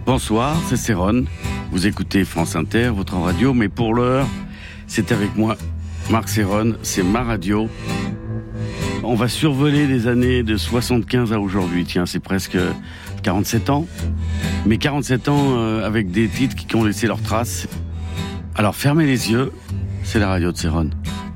Bonsoir, c'est Céron. Vous écoutez France Inter, votre radio, mais pour l'heure, c'est avec moi, Marc Céron, c'est ma radio. On va survoler les années de 75 à aujourd'hui. Tiens, c'est presque 47 ans. Mais 47 ans avec des titres qui ont laissé leurs traces. Alors fermez les yeux, c'est la radio de Céron.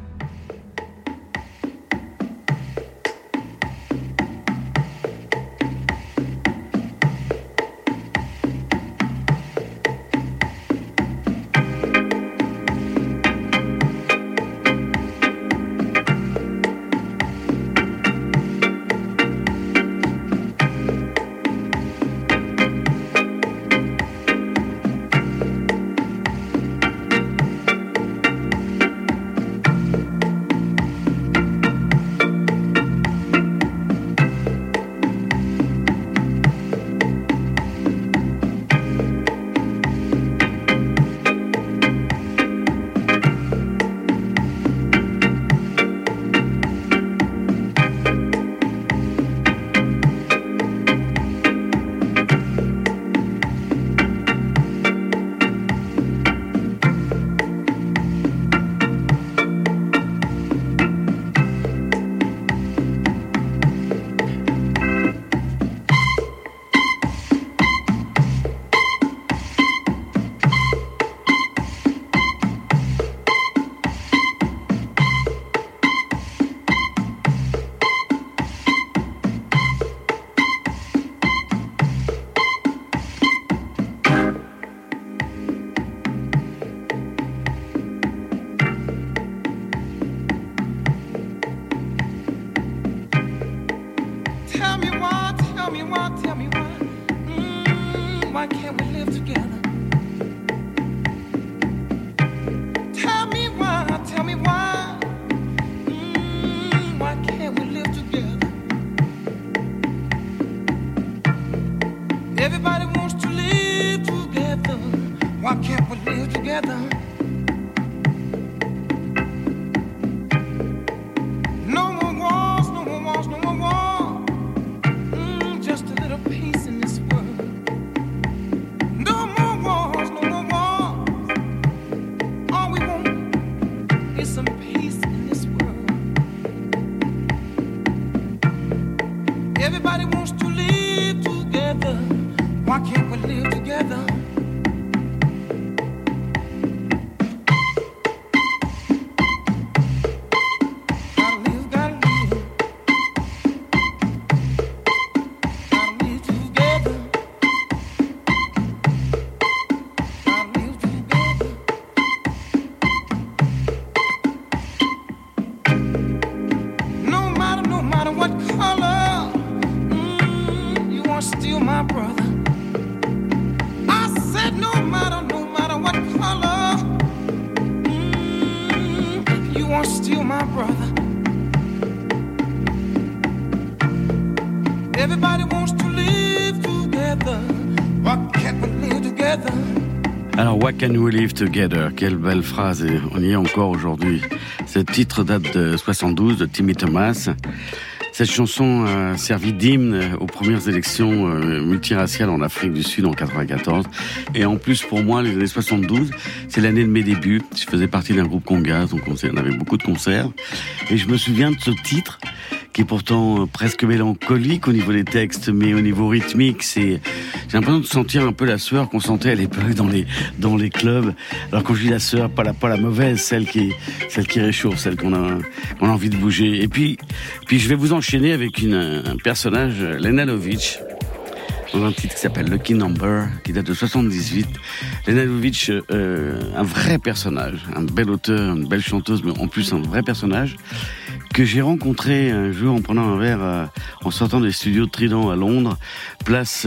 Alors, Why Can't We Live Together? Quelle belle phrase, et on y est encore aujourd'hui. Ce titre date de 72, de Timmy Thomas. Cette chanson a servi d'hymne aux premières élections multiraciales en Afrique du Sud en 94. Et en plus, pour moi, les années 72, c'est l'année de mes débuts. Je faisais partie d'un groupe congas, donc on avait beaucoup de concerts. Et je me souviens de ce titre, qui est pourtant presque mélancolique au niveau des textes, mais au niveau rythmique, j'ai l'impression de sentir un peu la sueur qu'on sentait à l'époque dans les clubs. Alors quand je dis la sueur, pas la mauvaise, celle qui réchauffe, celle qu'on a envie de bouger. Et puis je vais vous enchaîner avec un personnage, Lena Lovitch, dans un titre qui s'appelle Lucky Number, qui date de 78. Lena Lovitch, un vrai personnage, un bel auteur, une belle chanteuse, mais en plus un vrai personnage, que j'ai rencontré un jour en prenant un verre en sortant des studios de Trident à Londres, place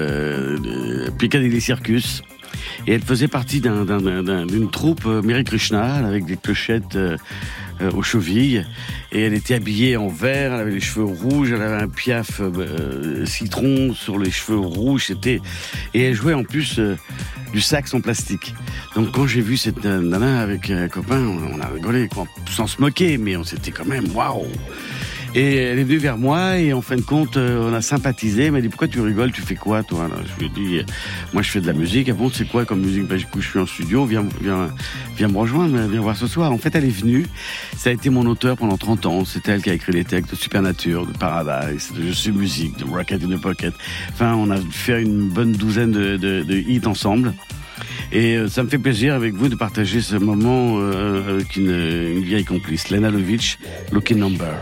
Piccadilly Circus. Et elle faisait partie d'une troupe Mary Krishna avec des clochettes aux chevilles, et elle était habillée en vert, elle avait les cheveux rouges, elle avait un piaf citron sur les cheveux rouges, et elle jouait en plus du sax en plastique. Donc quand j'ai vu cette nana avec un copain, on a rigolé, quoi, sans se moquer, mais on s'était quand même waouh. Et elle est venue vers moi et en fin de compte, on a sympathisé. Elle m'a dit, pourquoi tu rigoles, tu fais quoi toi? Alors, je lui ai dit, moi je fais de la musique. Ah bon, c'est quoi comme musique? Ben, je suis en studio, viens me rejoindre, viens voir ce soir. En fait, elle est venue. Ça a été mon auteur pendant 30 ans. C'est elle qui a écrit les textes de Supernature, de Paradise, de Je suis musique, de Rocket in the Pocket. Enfin, on a fait une bonne douzaine de hits ensemble. Et ça me fait plaisir avec vous de partager ce moment avec une vieille complice, Lena Lovitch, Lucky Number.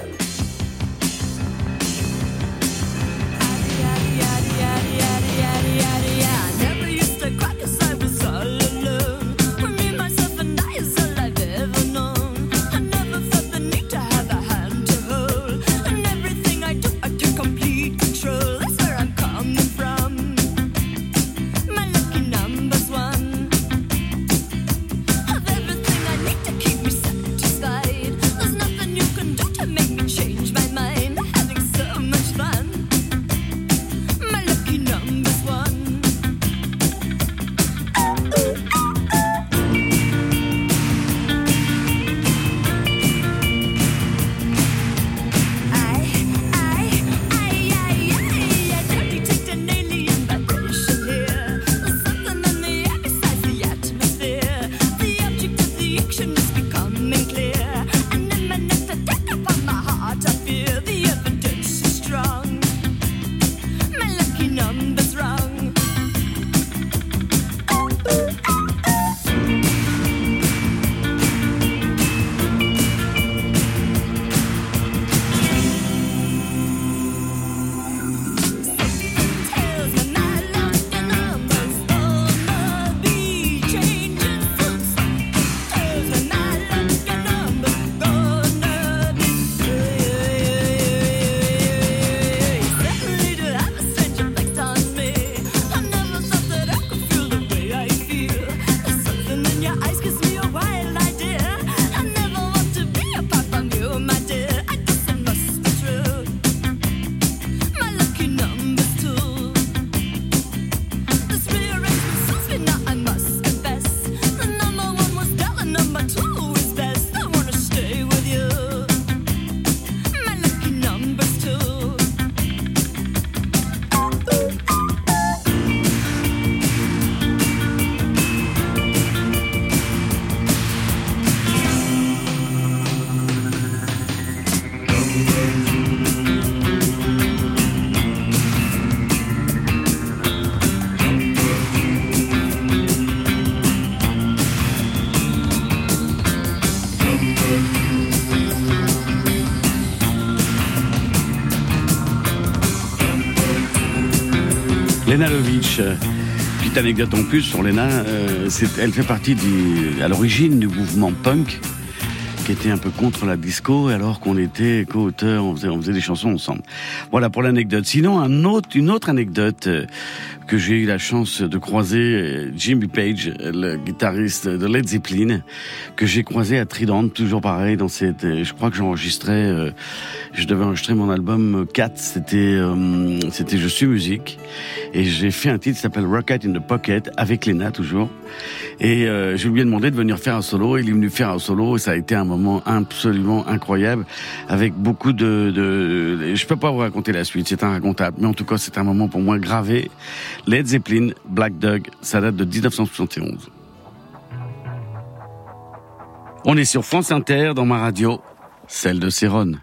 Lena Lovitch, petite anecdote en plus sur Lena, elle fait partie à l'origine du mouvement punk qui était un peu contre la disco, alors qu'on était co-auteurs, on faisait des chansons ensemble. Voilà pour l'anecdote. Sinon, une autre anecdote que j'ai eu la chance de croiser, Jimmy Page, le guitariste de Led Zeppelin, que j'ai croisé à Trident, toujours pareil, je crois que je devais enregistrer mon album 4, c'était Je suis musique, et j'ai fait un titre qui s'appelle Rocket in the Pocket, avec Lena toujours, et je lui ai demandé de venir faire un solo, il est venu faire un solo, et ça a été un moment absolument incroyable, avec beaucoup je peux pas vous raconter la suite, c'est inracontable, mais en tout cas c'est un moment pour moi gravé. Led Zeppelin, Black Dog, ça date de 1971. On est sur France Inter, dans ma radio, celle de Céron.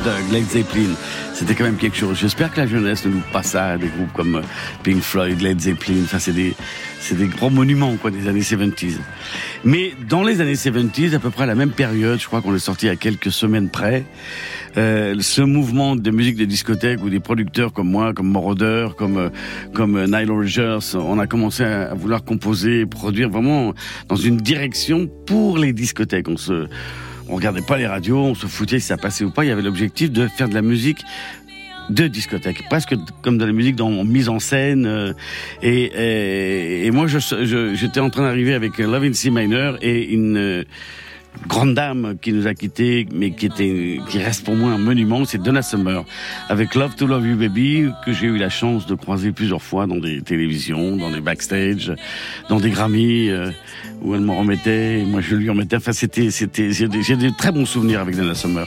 Doug, Led Zeppelin. C'était quand même quelque chose. J'espère que la jeunesse ne loupe pas ça, des groupes comme Pink Floyd, Led Zeppelin. Enfin, c'est des grands monuments, quoi, des années 70s. Mais dans les années 70s, à peu près à la même période, je crois qu'on est sorti à quelques semaines près, ce mouvement de musique de discothèque où des producteurs comme moi, comme Moroder, comme Nile Rodgers, on a commencé à vouloir composer, produire vraiment dans une direction pour les discothèques. On regardait pas les radios, on se foutait si ça passait ou pas. Il y avait l'objectif de faire de la musique de discothèque, presque comme de la musique en mise en scène. Et moi, j'étais en train d'arriver avec Love in C Minor et une grande dame qui nous a quittés, mais qui reste pour moi un monument, c'est Donna Summer, avec Love to Love You Baby, que j'ai eu la chance de croiser plusieurs fois dans des télévisions, dans des backstage, dans des Grammys, où elle m'en remettait, et moi je lui en remettais. Enfin, j'ai des très bons souvenirs avec Donna Summer.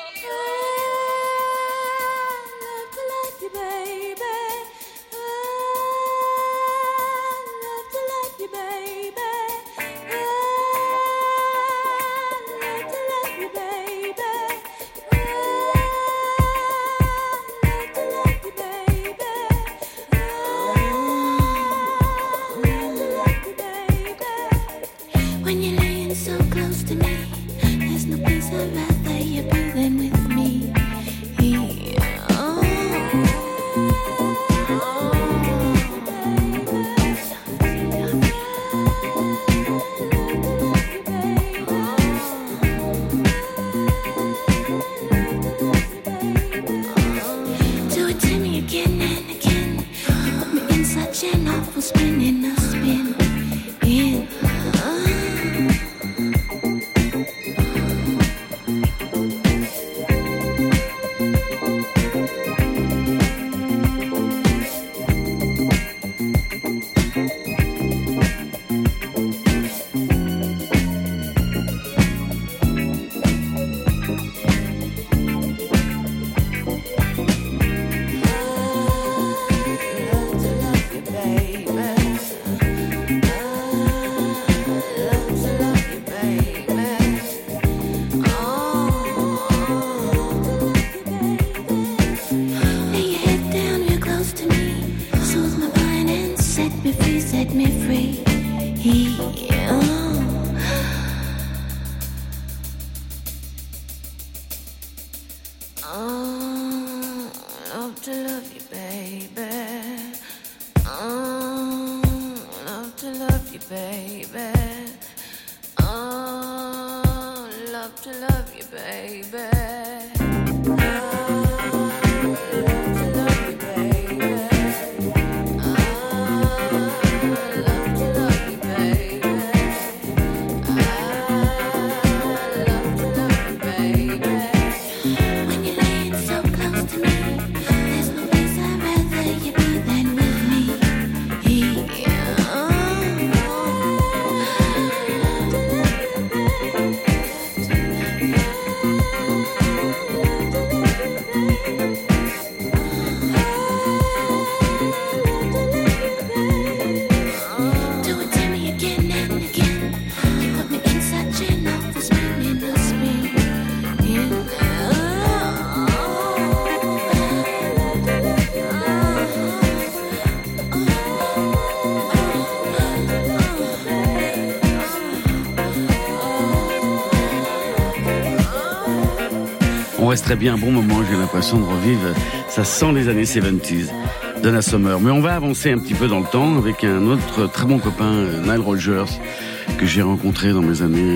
On resterait bien un bon moment, j'ai l'impression de revivre. Ça sent les années 70s, Donna Summer. Mais on va avancer un petit peu dans le temps avec un autre très bon copain, Nile Rodgers, que j'ai rencontré dans mes années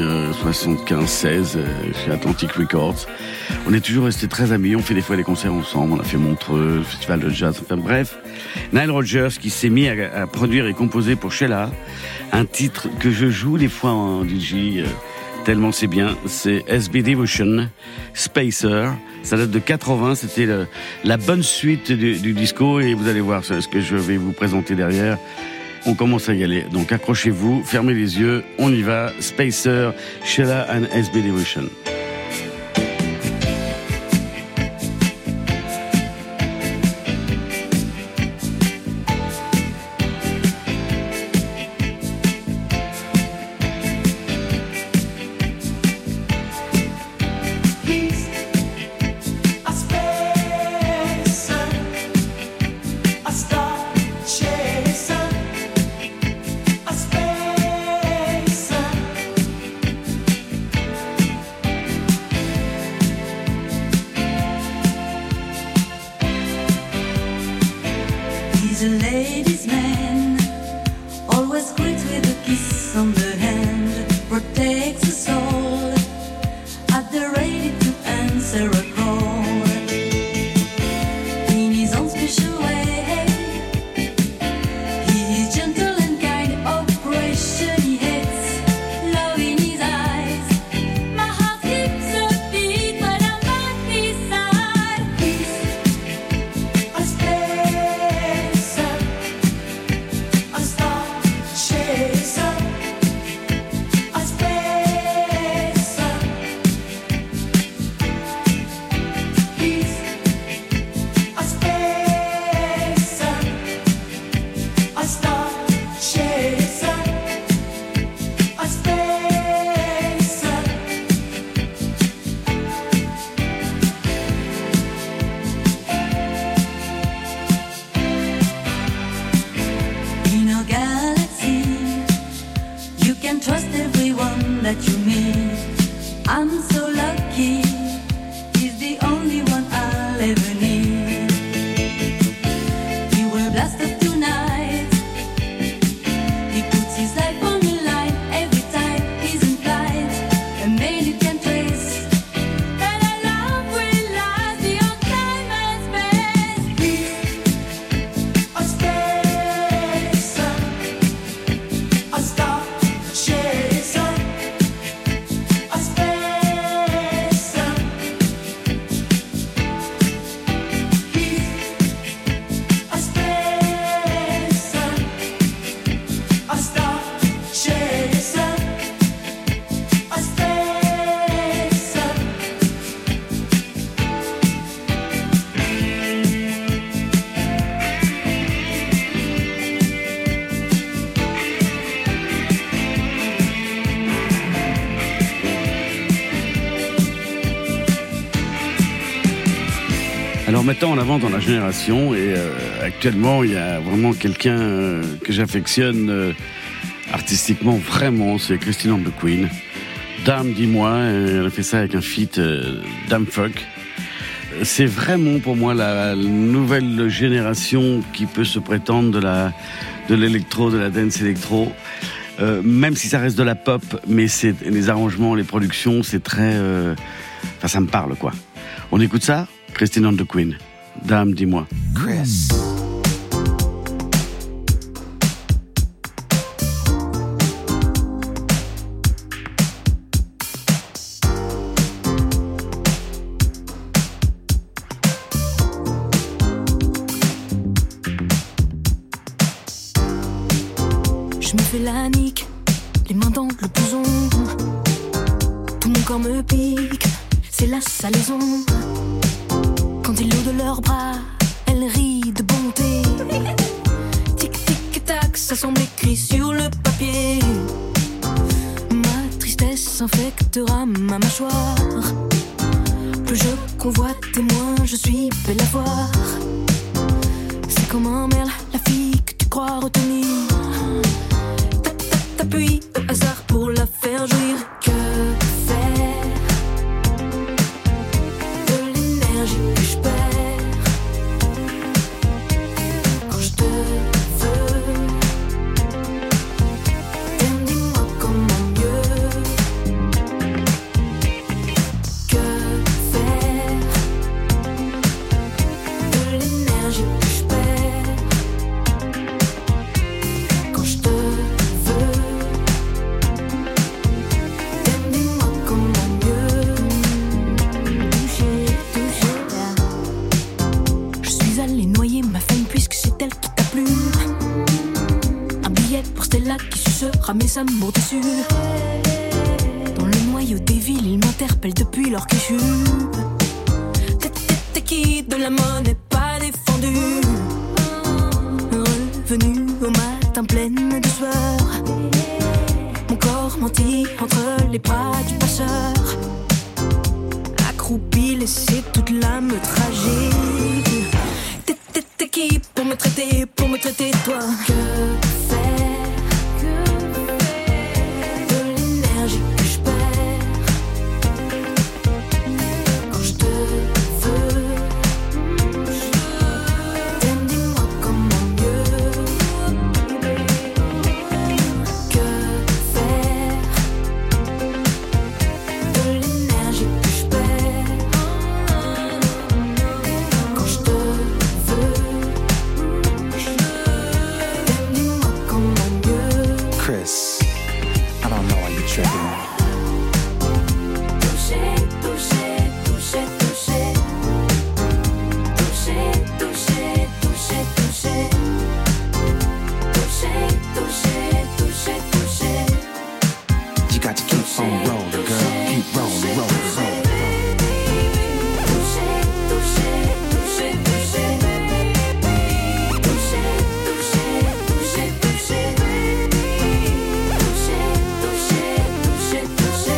75-16 chez Atlantic Records. On est toujours restés très amis, on fait des fois des concerts ensemble, on a fait Montreux, le festival de jazz, enfin bref. Nile Rodgers qui s'est mis à produire et composer pour Sheila un titre que je joue des fois en DJ, tellement c'est bien, c'est SB Devotion, Spacer. Ça date de 80, c'était la bonne suite du disco et vous allez voir ce que je vais vous présenter derrière. On commence à y aller, donc accrochez-vous, fermez les yeux, on y va. Spacer, Sheila and SB Devotion. A that you meet. I'm so lucky, he's the only one I'll ever need. We were blasted tonight, he puts his life on the line every time he's in flight. A man you can trace, and our love will last beyond time and space. He's a spacer, a star chaser, a spacer. He's a spacer, a star chaser, a spacer. Alors maintenant, en avant dans la génération, et actuellement, il y a vraiment quelqu'un que j'affectionne artistiquement vraiment, c'est Christine and the Queen. Dame, dis-moi, elle a fait ça avec un feat Dame Fuck. C'est vraiment pour moi la nouvelle génération qui peut se prétendre de l'électro, de la dance électro. Même si ça reste de la pop, mais c'est les arrangements, les productions, c'est très... Enfin, ça me parle, quoi. On écoute ça ? Christine and the Queen. Dame, dis-moi. Chris. Je me fais la nique, les mains dans le blouson. Tout mon corps me pique, c'est la salaison. Quand ils l'eau de leurs bras, elle rit de bonté. Tic tic tac, ça semble écrit sur le papier. Ma tristesse infectera ma mâchoire. Plus je convoite et moins je suis belle à voir. C'est comme un merle, la fille que tu crois retenir. T'appuies au hasard pour la faire jouir. Que faire de l'énergie que je perds quand je te veux? Dis-moi comment mieux. Que faire de l'énergie que je perds quand je te veux? Dis-moi comment mieux. Toucher, toucher. Je suis allée noyer ma femme puisque c'est elle qui t'a plu. Un billet pour Stella qui sucera mes amours déçus. Dans le noyau des villes, ils m'interpellent depuis leur que t'es qui de la monnaie pas défendue. Revenu au matin pleine de sueur, mon corps menti entre les bras du passeur. Accroupi, laissé toute l'âme tragique. T'es qui pour me traiter toi? Que faire de l'énergie que je perds quand je te veux? Dis-moi comment mieux. Que faire de l'énergie que je perds quand je te veux? Dis-moi comment mieux. Chris, I don't know why you're tripping. Toucher, toucher, toucher, toucher. Toucher, toucher, toucher, toucher. Toucher, toucher, toucher, toucher. You got to keep on rolling, girl. Keep rolling, rolling, rolling. Toucher, toucher, toucher, toucher. Toucher, toucher, toucher, toucher. Toucher, toucher, toucher, toucher.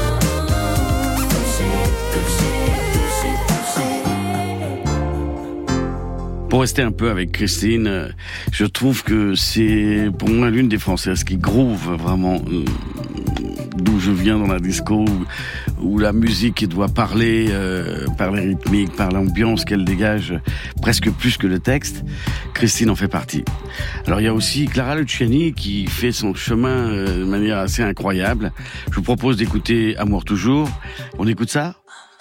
Toucher, toucher, toucher, toucher. Pour rester un peu avec Christine, je trouve que c'est pour moi l'une des Françaises qui groove vraiment d'où je viens dans la disco, où la musique doit parler par les rythmiques, par l'ambiance qu'elle dégage, presque plus que le texte. Christine en fait partie. Alors il y a aussi Clara Luciani qui fait son chemin de manière assez incroyable. Je vous propose d'écouter Amour toujours. On écoute ça ?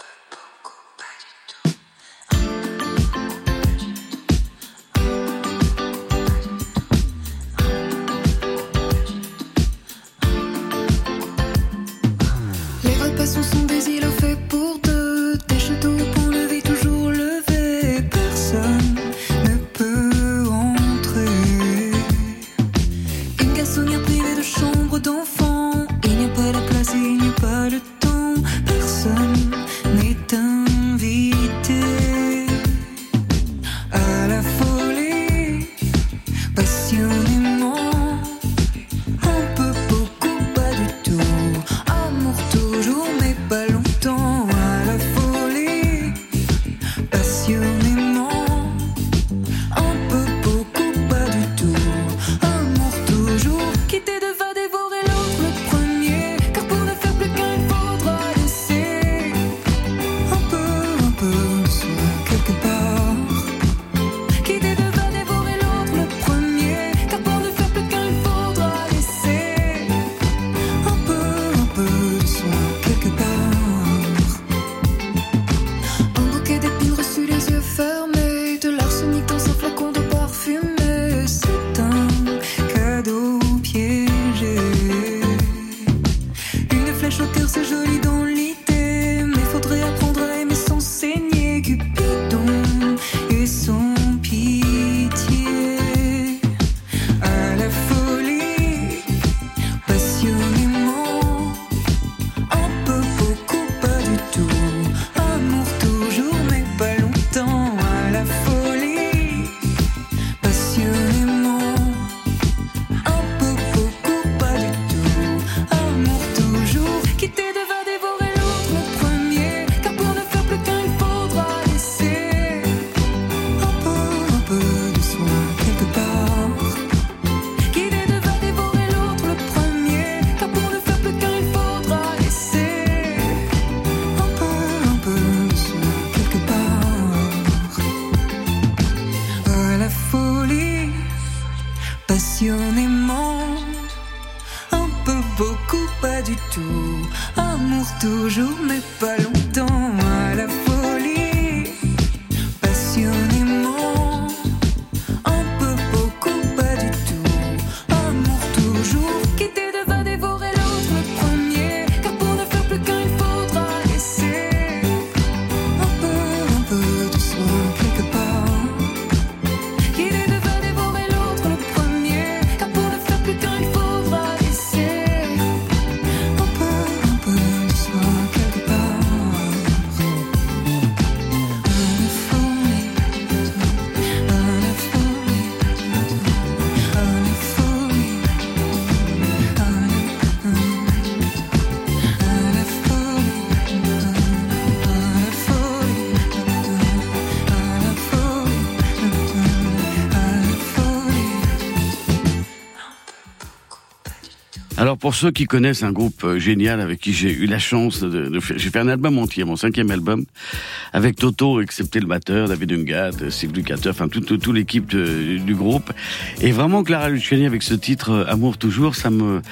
Alors pour ceux qui connaissent un groupe génial avec qui j'ai eu la chance de faire, j'ai fait un album entier, mon 5e album, avec Toto, excepté le batteur, David Ungat, Steve Lukather, enfin toute l'équipe du groupe. Et vraiment Clara Luciani avec ce titre Amour toujours, ça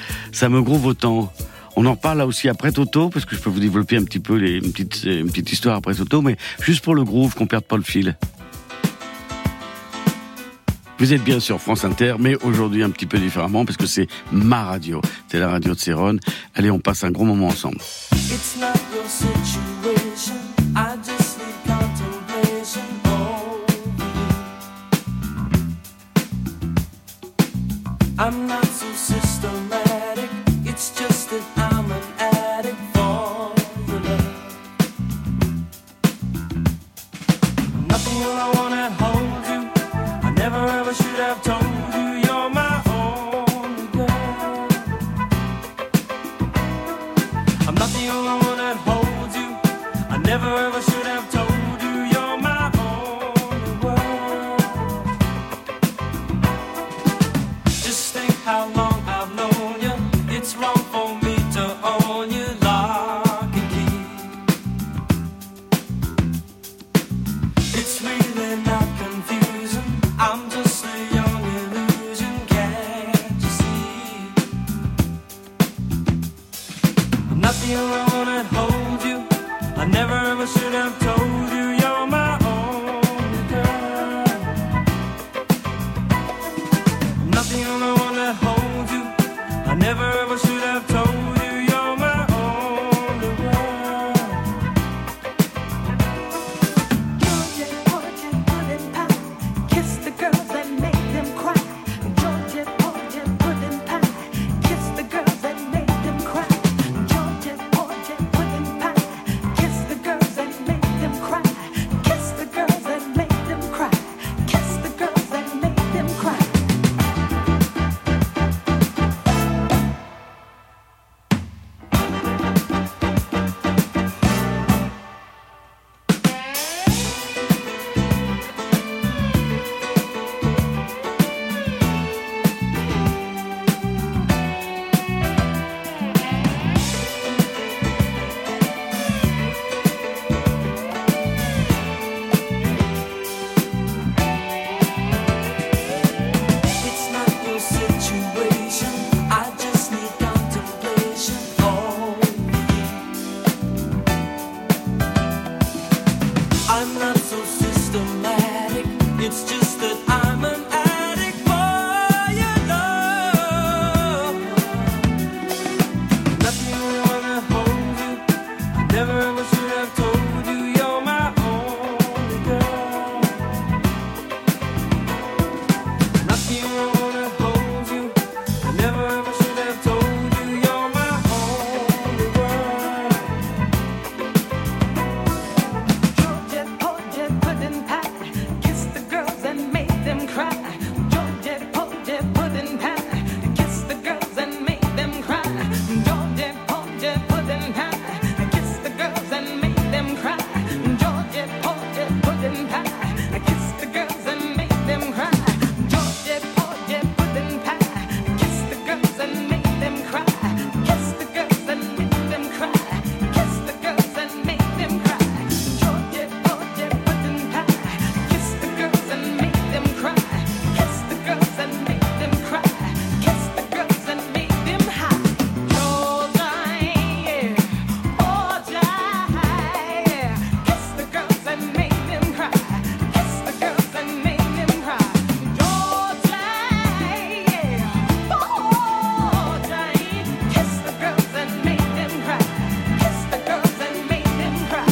me grouve autant. On en reparle là aussi après Toto, parce que je peux vous développer un petit peu une petite histoire après Toto, mais juste pour le groove, qu'on perde pas le fil. Vous êtes bien sur France Inter, mais aujourd'hui un petit peu différemment, parce que c'est ma radio. C'est la radio de Céron. Allez, on passe un gros moment ensemble. It's not your situation, I just need contemplation over you. I'm not so systematic, it's just that I'm an addict for your love. Nothing all I wanna hold you, I never ever should have told you you're my only girl. I'm not the only one that holds you, I never ever should have told you you're my only world. Just think how long I've known you, it's wrong for me to own the only one that holds you. I never ever should have told you you're my only girl. I'm not the only one that holds you. I never ever should have told you you're my only girl. Georgia, Georgia, pudding pie, kiss the girls and make them cry. Georgia, Georgia, pudding pie, kiss the girls and make them cry. Georgia, Georgia, pudding pie, kiss the girls and make them cry. Kiss the girls and make them cry. Kiss the girls and make them cry. It's not your situation. I just need contemplation. Oh, I'm not so systematic. It's just that I'm an addict for your love. Not the only one that holds you. I never ever should have told you you're my only girl. Not the only one that holds you. I never ever should have told you you're my only girl. Georgia, Georgia, pudding pie, kiss the girls and make them cry. Georgia, Georgia, pudding pie, kiss the girls and make them cry. Georgia, Georgia, pudding pie, kiss the girls and make them cry. Georgia, Georgia, pudding pie, kiss the girls and make them cry. Georgia, Georgia, pudding pie, kiss the girls and make them cry. Kiss the girls and make them cry. Kiss the girls and make them cry. Georgia, Georgia, pudding pie, kiss the girls and make them cry. Kiss the girls and make them cry. Kiss the girls and make them high. Georgia, yeah, Georgia, yeah, kiss the girls and make them cry. Kiss the girls and make them cry. Georgia, yeah, Georgia, kiss the girls and make them cry. Kiss the girls and make them cry.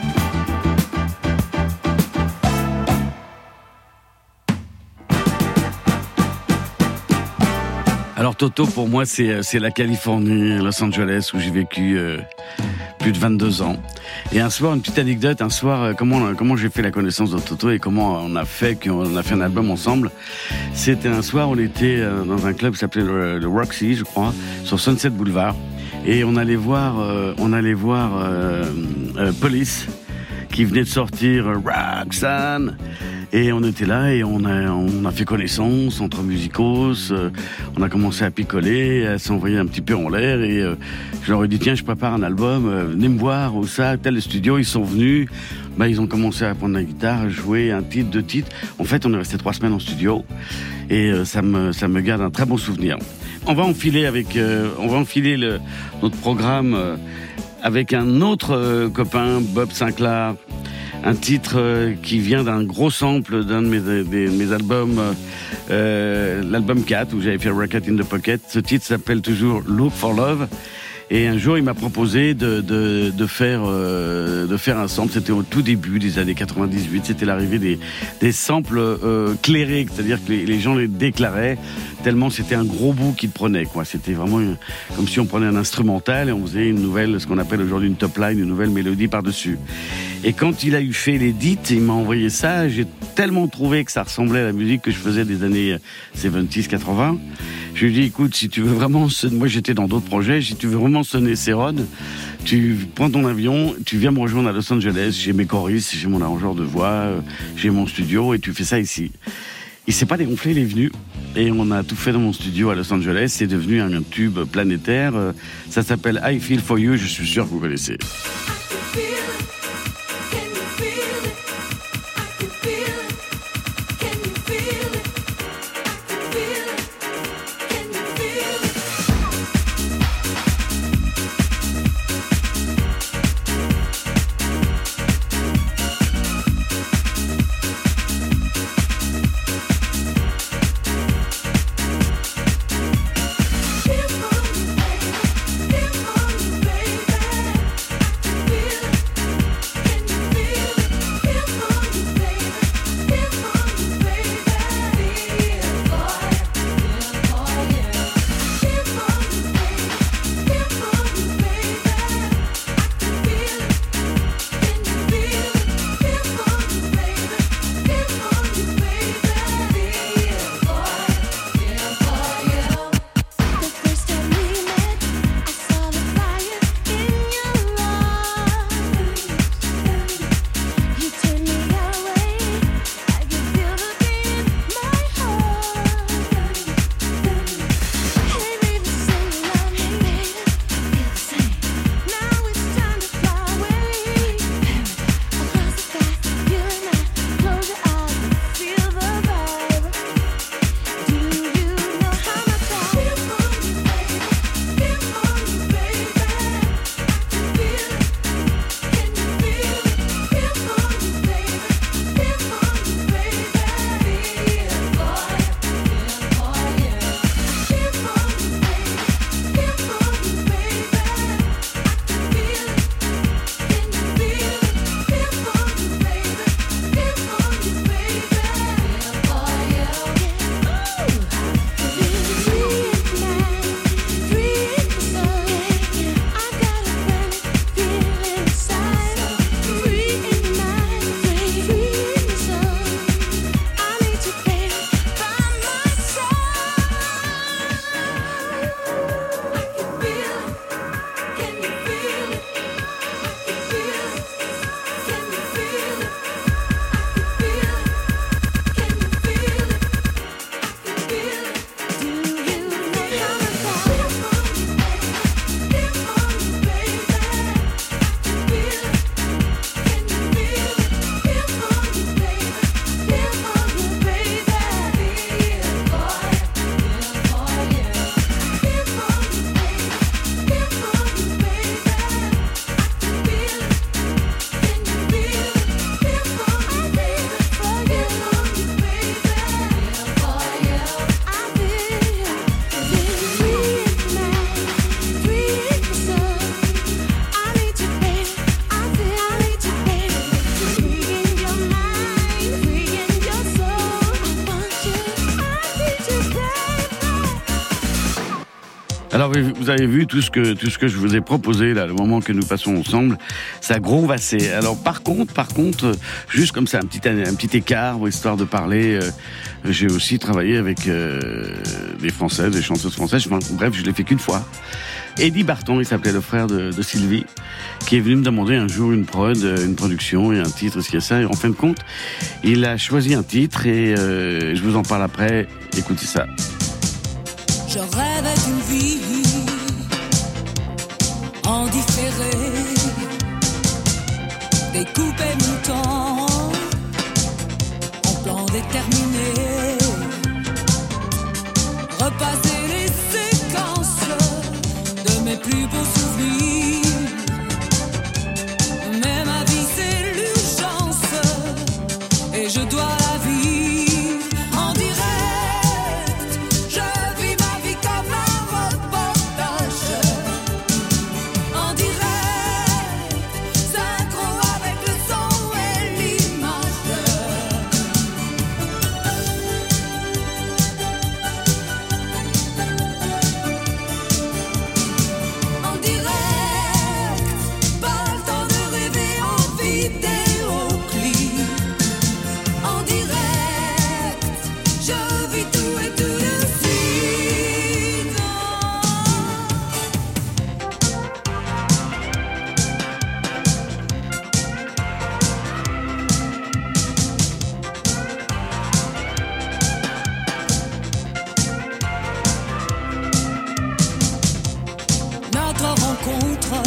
Alors Toto, pour moi, c'est la Californie, Los Angeles, où j'ai vécu plus de 22 ans. Et un soir, une petite anecdote, un soir, comment j'ai fait la connaissance de Toto et comment on a fait un album ensemble. C'était un soir, on était dans un club qui s'appelait le Roxy, je crois, sur Sunset Boulevard. Et on allait voir Police, qui venait de sortir Roxanne. Et on était là et on a fait connaissance entre musicos. On a commencé à picoler, à s'envoyer un petit peu en l'air. Et je leur ai dit, tiens, je prépare un album, venez me voir au ça, tel studio. Ils sont venus, ils ont commencé à prendre la guitare, à jouer un titre, 2 titres. En fait, on est resté 3 semaines en studio et ça me garde un très bon souvenir. On va enfiler notre programme avec un autre copain, Bob Sinclair. Un titre qui vient d'un gros sample d'un de mes albums, l'album 4, où j'avais fait Rocket in the Pocket. Ce titre s'appelle toujours Look for Love. Et un jour, il m'a proposé de faire un sample. C'était au tout début des années 98. C'était l'arrivée des samples clairés, c'est-à-dire que les gens les déclaraient tellement c'était un gros bout qu'ils prenaient, quoi. C'était vraiment comme si on prenait un instrumental et on faisait une nouvelle, ce qu'on appelle aujourd'hui une top line, une nouvelle mélodie par-dessus. Et quand il a eu fait l'édit, il m'a envoyé ça. J'ai tellement trouvé que ça ressemblait à la musique que je faisais des années 70, 80. Je lui ai dit, écoute, si tu veux vraiment moi j'étais dans d'autres projets, si tu veux vraiment sonner Céron, tu prends ton avion, tu viens me rejoindre à Los Angeles, j'ai mes choristes, j'ai mon arrangeur de voix, j'ai mon studio et tu fais ça ici. Il s'est pas dégonflé, il est venu et on a tout fait dans mon studio à Los Angeles. C'est devenu un tube planétaire. Ça s'appelle I Feel For You, je suis sûr que vous connaissez. Alors vous avez vu tout ce que je vous ai proposé là, le moment que nous passons ensemble, ça gros assez. Alors par contre, juste comme ça un petit écart, histoire de parler. J'ai aussi travaillé avec des Françaises, des chanteuses françaises. Bref, je l'ai fait qu'une fois. Eddie Barton, il s'appelait le frère de Sylvie, qui est venu me demander un jour une production et un titre, ce qu'il y a ça. Et en fin de compte, il a choisi un titre et je vous en parle après. Écoutez ça. Je rêvais d'une vie en différé, découper mon temps en plan déterminé, repasser les séquences de mes plus beaux souvenirs. Mais ma vie c'est l'urgence et je dois la vivre en direct. Je vis ma vie comme un reportage en direct, synchro avec le son et l'image. En direct, pas le temps de rêver en vidéoclip. En direct, je vis tout et tout de suite. Notre rencontre,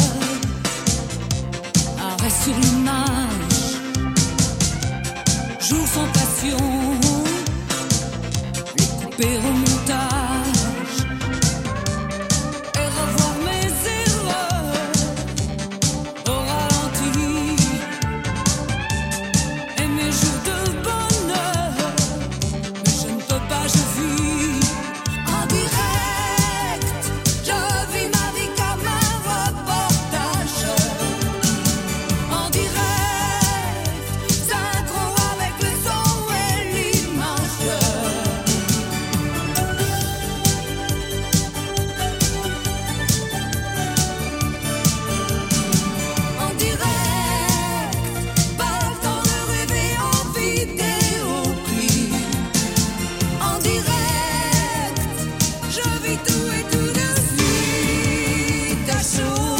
arrêt sur l'image, jour sans passion, les couper au montage et revoir mes erreurs au ralenti et mes jours de bonheur. Mais je ne peux pas, je vis en direct. Je vis ma vie comme un reportage en direct, synchro avec le son et l'image. En direct, pas le temps de rêver en vidéoclip. En direct, je vis tout et tout de suite à chaud.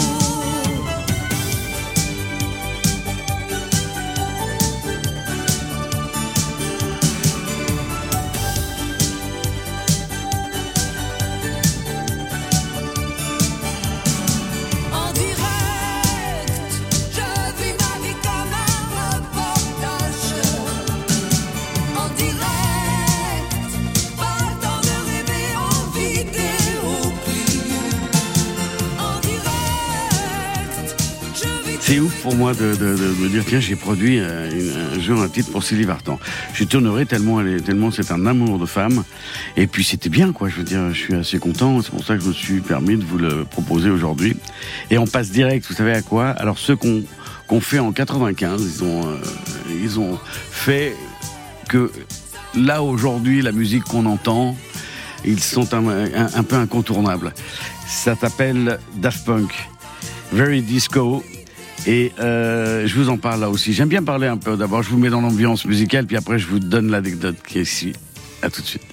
En direct, je vis ma vie comme un reportage. En direct, pas le temps de rêver en vidéoclip. En direct, je vis. C'est ouf pour moi de me dire tiens, j'ai produit un jour un titre pour Sylvie Vartan. Je suis honoré tellement c'est un amour de femme. Et puis c'était bien quoi. Je veux dire, je suis assez content. C'est pour ça que je me suis permis de vous le proposer aujourd'hui. Et on passe direct. Vous savez à quoi? Alors ceux qu'on fait en 95, ils ont fait que là aujourd'hui la musique qu'on entend, ils sont un peu incontournables. Ça s'appelle Daft Punk, Very Disco. Et je vous en parle là aussi. J'aime bien parler un peu. D'abord, je vous mets dans l'ambiance musicale, puis après, je vous donne l'anecdote qui est ici. À tout de suite.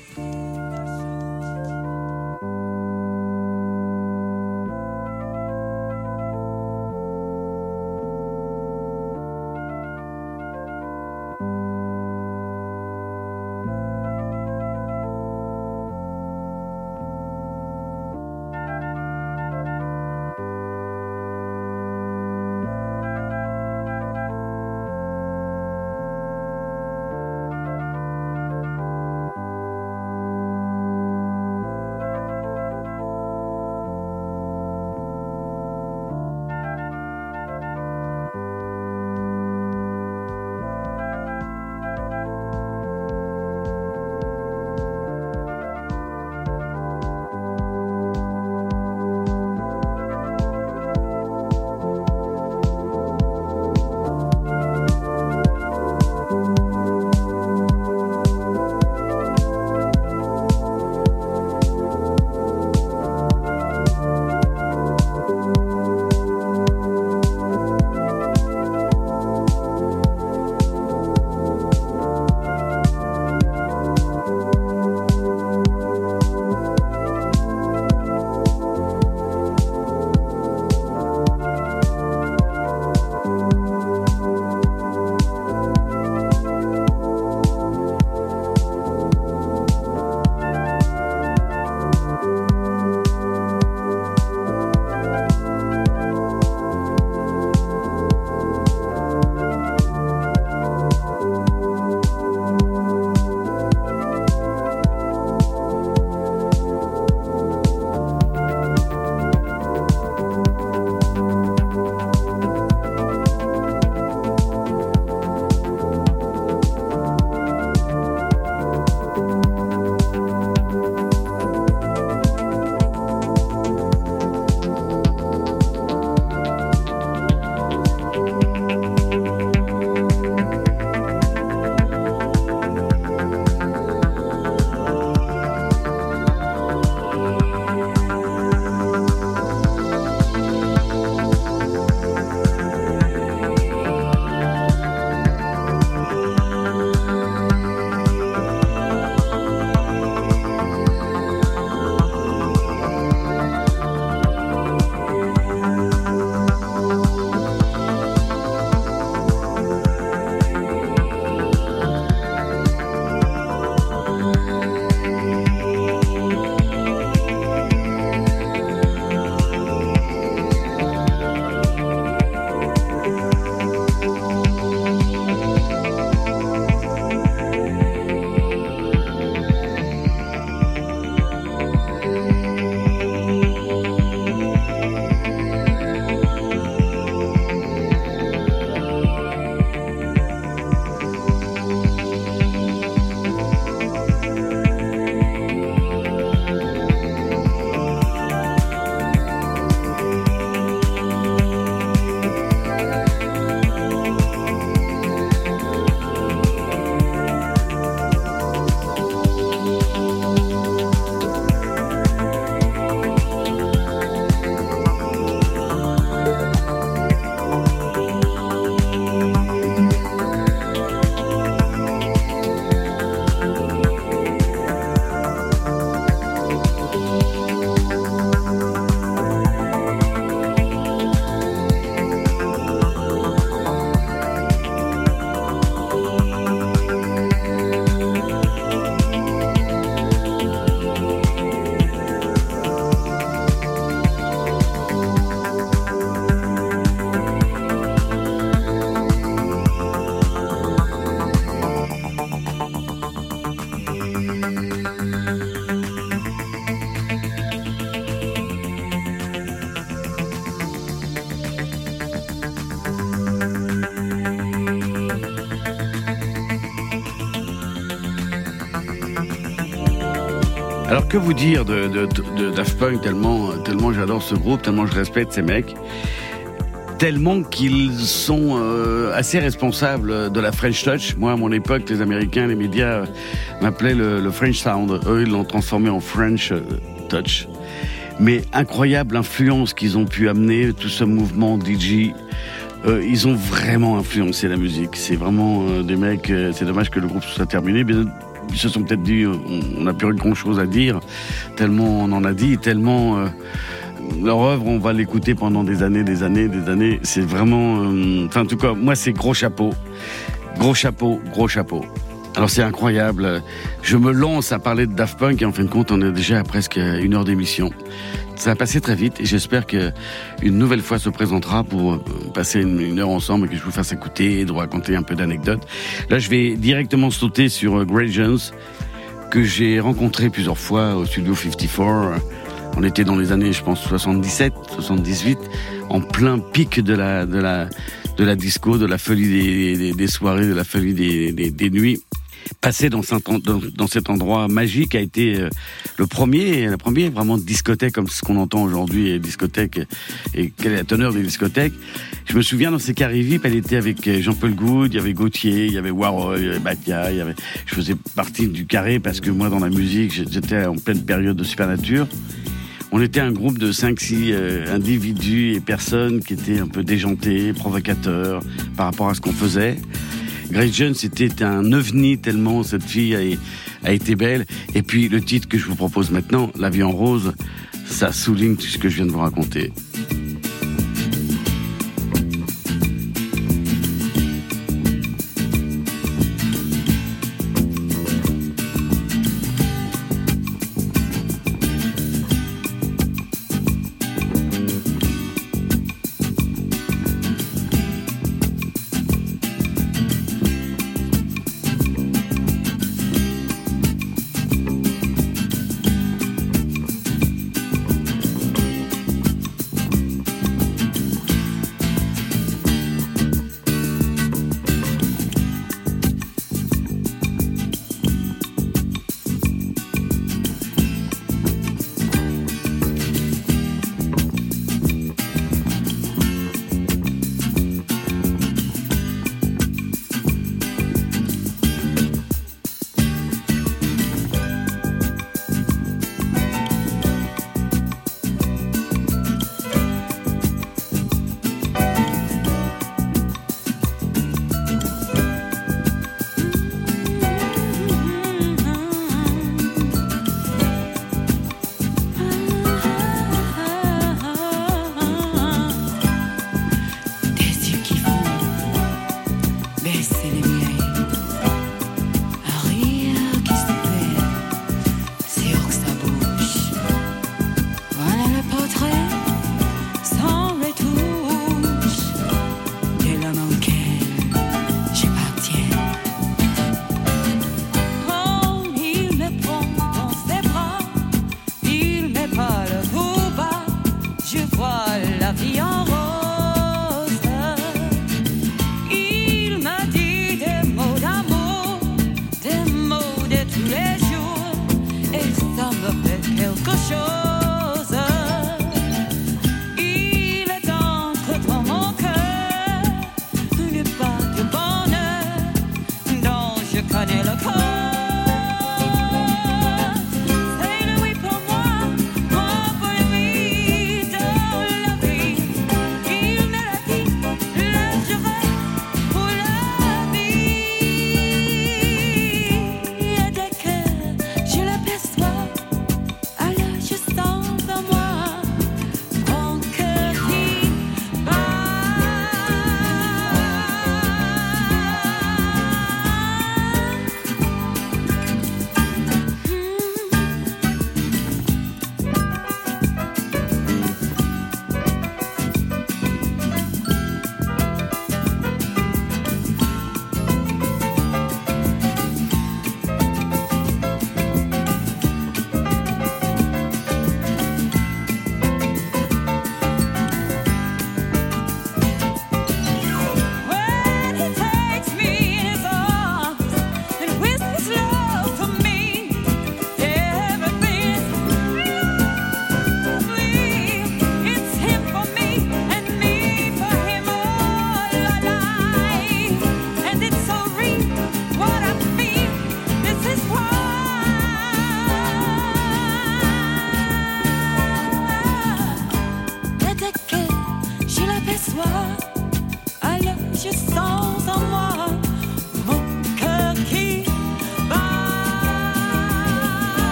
Alors que vous dire de Daft Punk, tellement j'adore ce groupe, tellement je respecte ces mecs, tellement qu'ils sont assez responsables de la French Touch. Moi, à mon époque, les Américains, les médias m'appelaient le French Sound. Eux, ils l'ont transformé en French Touch. Mais incroyable influence qu'ils ont pu amener, tout ce mouvement DJ. Ils ont vraiment influencé la musique. C'est vraiment des mecs... c'est dommage que le groupe soit terminé. Mais ils se sont peut-être dit, on n'a plus grand chose à dire, tellement on en a dit, tellement... leur œuvre, on va l'écouter pendant des années. C'est vraiment... en tout cas, moi, c'est gros chapeau. Gros chapeau. Alors, c'est incroyable. Je me lance à parler de Daft Punk et en fin de compte, on est déjà à presque 1 heure d'émission. Ça a passé très vite et j'espère qu'une nouvelle fois se présentera pour passer une heure ensemble et que je vous fasse écouter et de vous raconter un peu d'anecdotes. Là, je vais directement sauter sur Grace Jones, que j'ai rencontré plusieurs fois au Studio 54. On était dans les années, je pense, 77, 78, en plein pic de la disco, de la folie des soirées, de la folie des nuits. Passer dans cet endroit magique a été la première vraiment discothèque comme ce qu'on entend aujourd'hui, discothèque, et quelle est la teneur des discothèques. Je me souviens dans ces Carré-Vip, elle était avec Jean-Paul Goude, il y avait Gauthier, il y avait Warhol, il y avait Batia, je faisais partie du carré parce que moi dans la musique, j'étais en pleine période de Supernature. On était un groupe de 5-6 individus et personnes qui étaient un peu déjantés, provocateurs par rapport à ce qu'on faisait. Grace Jones était un ovni tellement cette fille a été belle. Et puis le titre que je vous propose maintenant, La vie en rose, ça souligne tout ce que je viens de vous raconter.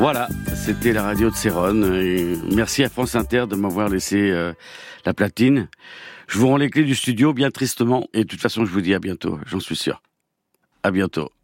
Voilà, c'était la radio de Céronne. Et merci à France Inter de m'avoir laissé la platine. Je vous rends les clés du studio bien tristement. Et de toute façon, je vous dis à bientôt, j'en suis sûr. À bientôt.